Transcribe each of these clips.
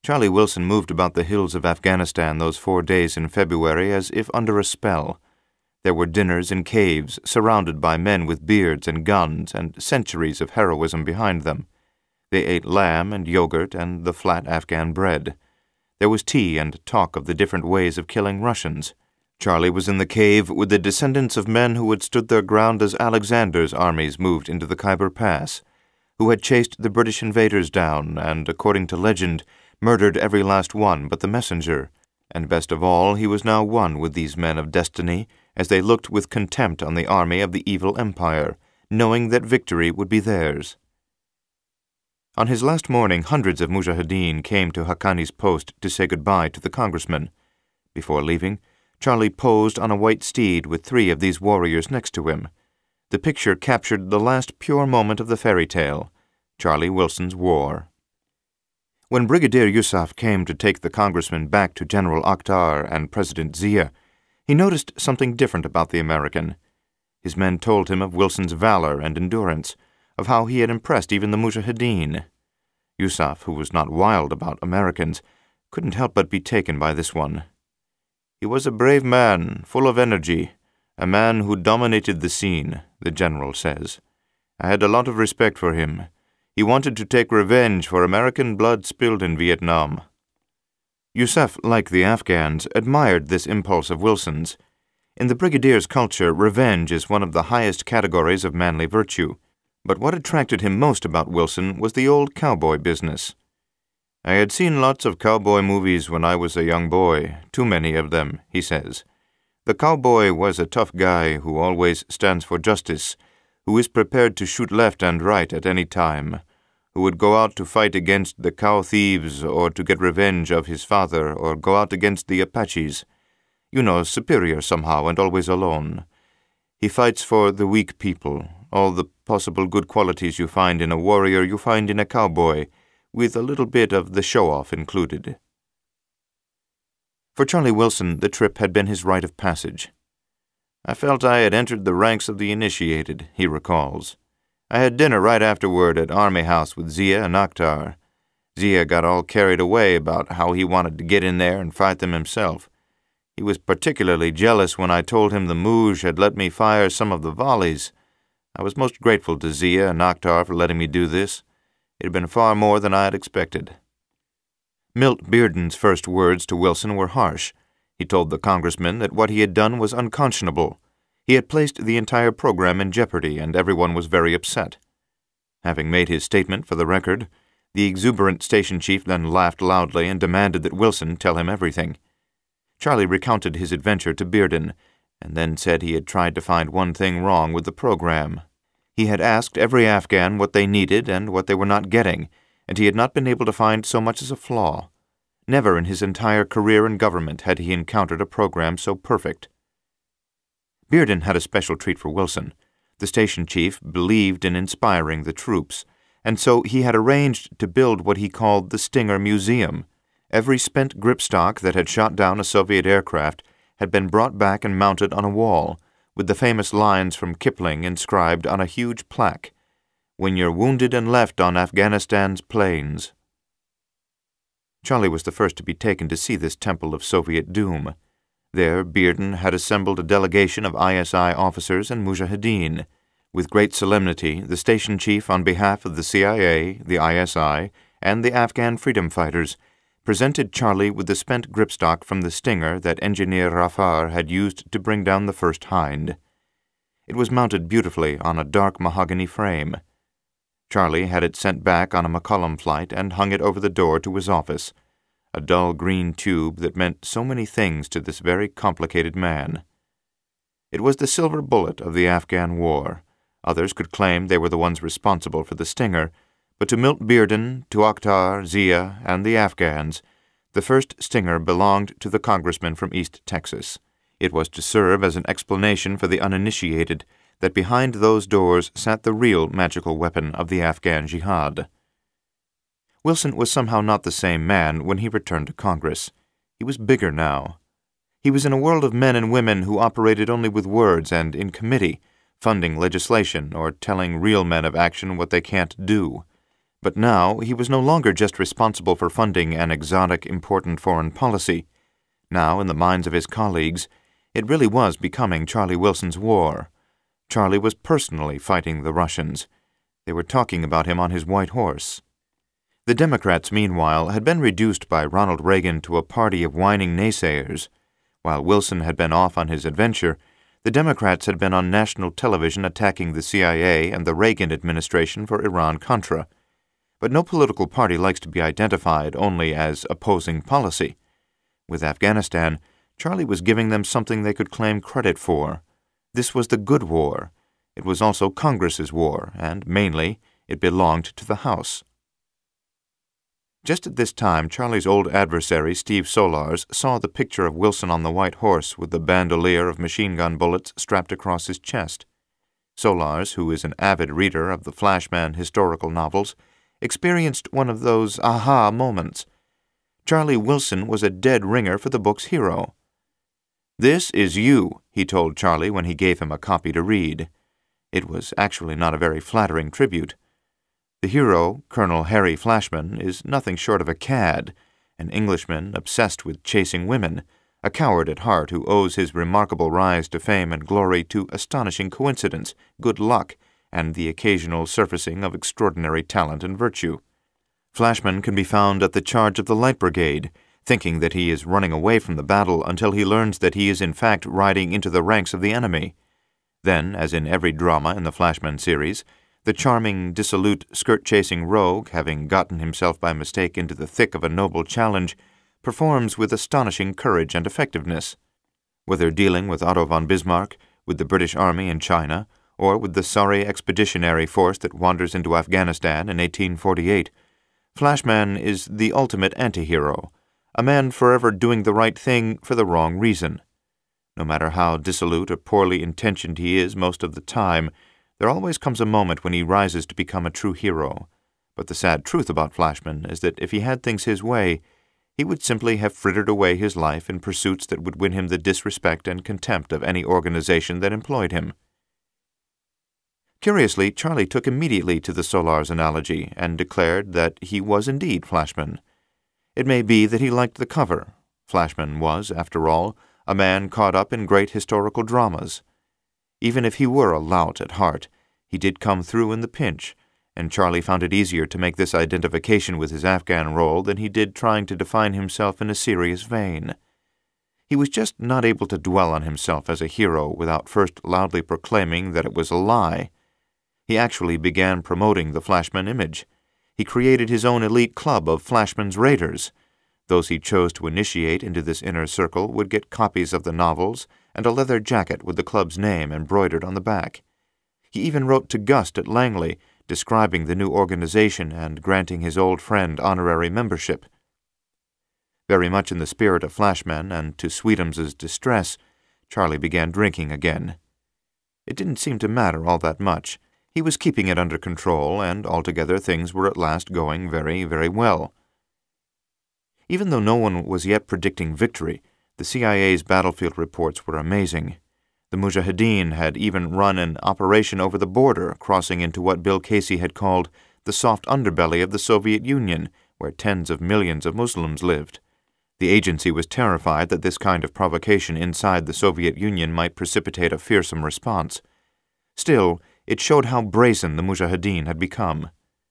Charlie Wilson moved about the hills of Afghanistan those 4 days in February as if under a spell. There were dinners in caves, surrounded by men with beards and guns and centuries of heroism behind them. They ate lamb and yogurt and the flat Afghan bread. There was tea and talk of the different ways of killing Russians. Charlie was in the cave with the descendants of men who had stood their ground as Alexander's armies moved into the Khyber Pass, who had chased the British invaders down and, according to legend, murdered every last one but the messenger. And best of all, he was now one with these men of destiny as they looked with contempt on the army of the evil empire, knowing that victory would be theirs. On his last morning, hundreds of mujahideen came to Haqqani's post to say goodbye to the congressman. Before leaving, Charlie posed on a white steed with 3 of these warriors next to him. The picture captured the last pure moment of the fairy tale, Charlie Wilson's war. When Brigadier Yusuf came to take the congressman back to General Akhtar and President Zia, he noticed something different about the American. His men told him of Wilson's valor and endurance, of how he had impressed even the mujahideen. Yusuf, who was not wild about Americans, couldn't help but be taken by this one. "He was a brave man, full of energy, a man who dominated the scene," the general says. "I had a lot of respect for him. He wanted to take revenge for American blood spilled in Vietnam." Yusuf, like the Afghans, admired this impulse of Wilson's. In the brigadier's culture, revenge is one of the highest categories of manly virtue. But what attracted him most about Wilson was the old cowboy business. "I had seen lots of cowboy movies when I was a young boy, too many of them," he says. "The cowboy was a tough guy who always stands for justice, who is prepared to shoot left and right at any time, who would go out to fight against the cow thieves or to get revenge of his father or go out against the Apaches. You know, superior somehow and always alone. He fights for the weak people. All the possible good qualities you find in a warrior you find in a cowboy, with a little bit of the show-off included." For Charlie Wilson, the trip had been his rite of passage. "I felt I had entered the ranks of the initiated," he recalls. "I had dinner right afterward at Army House with Zia and Akhtar. Zia got all carried away about how he wanted to get in there and fight them himself. He was particularly jealous when I told him the Muj had let me fire some of the volleys. I was most grateful to Zia and Akhtar for letting me do this. It had been far more than I had expected." Milt Bearden's first words to Wilson were harsh. He told the congressman that what he had done was unconscionable. He had placed the entire program in jeopardy, and everyone was very upset. Having made his statement for the record, the exuberant station chief then laughed loudly and demanded that Wilson tell him everything. Charlie recounted his adventure to Bearden, and then said he had tried to find one thing wrong with the program. He had asked every Afghan what they needed and what they were not getting, and he had not been able to find so much as a flaw. Never in his entire career in government had he encountered a program so perfect. Bearden had a special treat for Wilson. The station chief believed in inspiring the troops, and so he had arranged to build what he called the Stinger Museum. Every spent gripstock that had shot down a Soviet aircraft had been brought back and mounted on a wall, with the famous lines from Kipling inscribed on a huge plaque, "When you're wounded and left on Afghanistan's plains." Charlie was the first to be taken to see this temple of Soviet doom. There, Bearden had assembled a delegation of ISI officers and mujahideen. With great solemnity, the station chief, on behalf of the CIA, the ISI, and the Afghan freedom fighters, presented Charlie with the spent gripstock from the Stinger that engineer Rafar had used to bring down the first Hind. It was mounted beautifully on a dark mahogany frame. Charlie had it sent back on a McCollum flight and hung it over the door to his office, a dull green tube that meant so many things to this very complicated man. It was the silver bullet of the Afghan war. Others could claim they were the ones responsible for the Stinger, but to Milt Bearden, to Akhtar, Zia, and the Afghans, the first Stinger belonged to the congressman from East Texas. It was to serve as an explanation for the uninitiated that behind those doors sat the real magical weapon of the Afghan jihad. Wilson was somehow not the same man when he returned to Congress. He was bigger now. He was in a world of men and women who operated only with words and in committee, funding legislation or telling real men of action what they can't do. But now he was no longer just responsible for funding an exotic, important foreign policy. Now, in the minds of his colleagues, it really was becoming Charlie Wilson's war. Charlie was personally fighting the Russians. They were talking about him on his white horse. The Democrats, meanwhile, had been reduced by Ronald Reagan to a party of whining naysayers. While Wilson had been off on his adventure, the Democrats had been on national television attacking the CIA and the Reagan administration for Iran-Contra. But no political party likes to be identified only as opposing policy. With Afghanistan, Charlie was giving them something they could claim credit for. This was the good war. It was also Congress's war, and, mainly, it belonged to the House. Just at this time, Charlie's old adversary, Steve Solars, saw the picture of Wilson on the white horse with the bandolier of machine-gun bullets strapped across his chest. Solars, who is an avid reader of the Flashman historical novels, experienced one of those aha moments. Charlie Wilson was a dead ringer for the book's hero. "This is you," he told Charlie when he gave him a copy to read. It was actually not a very flattering tribute. The hero, Colonel Harry Flashman, is nothing short of a cad, an Englishman obsessed with chasing women, a coward at heart who owes his remarkable rise to fame and glory to astonishing coincidence, good luck, and the occasional surfacing of extraordinary talent and virtue. Flashman can be found at the charge of the Light Brigade, thinking that he is running away from the battle until he learns that he is in fact riding into the ranks of the enemy. Then, as in every drama in the Flashman series, the charming, dissolute, skirt-chasing rogue, having gotten himself by mistake into the thick of a noble challenge, performs with astonishing courage and effectiveness. Whether dealing with Otto von Bismarck, with the British Army in China, or with the sorry expeditionary force that wanders into Afghanistan in 1848, Flashman is the ultimate anti-hero, a man forever doing the right thing for the wrong reason. No matter how dissolute or poorly intentioned he is most of the time, there always comes a moment when he rises to become a true hero. But the sad truth about Flashman is that if he had things his way, he would simply have frittered away his life in pursuits that would win him the disrespect and contempt of any organization that employed him. Curiously, Charlie took immediately to the Solars analogy and declared that he was indeed Flashman. It may be that he liked the cover. Flashman was, after all, a man caught up in great historical dramas. Even if he were a lout at heart, he did come through in the pinch, and Charlie found it easier to make this identification with his Afghan role than he did trying to define himself in a serious vein. He was just not able to dwell on himself as a hero without first loudly proclaiming that it was a lie. He actually began promoting the Flashman image. He created his own elite club of Flashman's Raiders. Those he chose to initiate into this inner circle would get copies of the novels and a leather jacket with the club's name embroidered on the back. He even wrote to Gust at Langley, describing the new organization and granting his old friend honorary membership. Very much in the spirit of Flashman and to Sweetham's distress, Charlie began drinking again. It didn't seem to matter all that much. He was keeping it under control, and altogether things were at last going very, very well. Even though no one was yet predicting victory, the CIA's battlefield reports were amazing. The Mujahideen had even run an operation over the border, crossing into what Bill Casey had called the soft underbelly of the Soviet Union, where tens of millions of Muslims lived. The agency was terrified that this kind of provocation inside the Soviet Union might precipitate a fearsome response. Still, it showed how brazen the Mujahideen had become.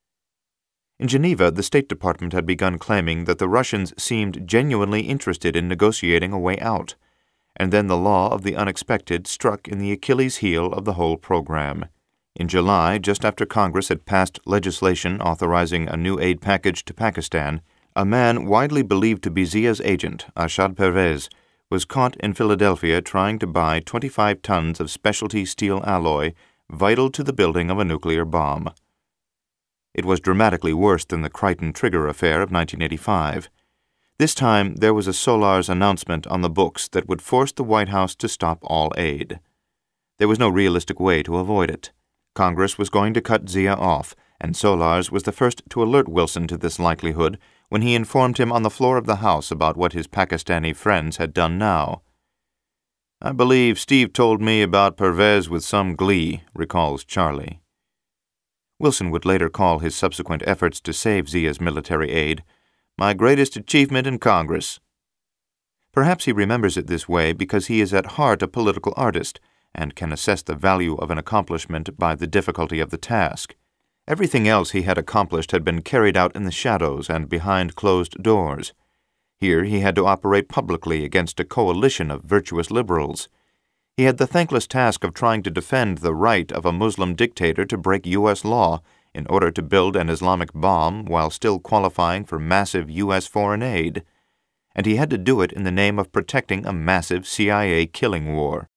In Geneva, the State Department had begun claiming that the Russians seemed genuinely interested in negotiating a way out, and then the law of the unexpected struck in the Achilles heel of the whole program. In July, just after Congress had passed legislation authorizing a new aid package to Pakistan, a man widely believed to be Zia's agent, Ashad Pervez, was caught in Philadelphia trying to buy 25 tons of specialty steel alloy vital to the building of a nuclear bomb. It was dramatically worse than the Crichton Trigger affair of 1985. This time, there was a Solars announcement on the books that would force the White House to stop all aid. There was no realistic way to avoid it. Congress was going to cut Zia off, and Solars was the first to alert Wilson to this likelihood when he informed him on the floor of the House about what his Pakistani friends had done now. "I believe Steve told me about Pervez with some glee," recalls Charlie. Wilson would later call his subsequent efforts to save Zia's military aid, "my greatest achievement in Congress." Perhaps he remembers it this way because he is at heart a political artist and can assess the value of an accomplishment by the difficulty of the task. Everything else he had accomplished had been carried out in the shadows and behind closed doors. Here he had to operate publicly against a coalition of virtuous liberals. He had the thankless task of trying to defend the right of a Muslim dictator to break U.S. law in order to build an Islamic bomb while still qualifying for massive U.S. foreign aid. And he had to do it in the name of protecting a massive CIA killing war.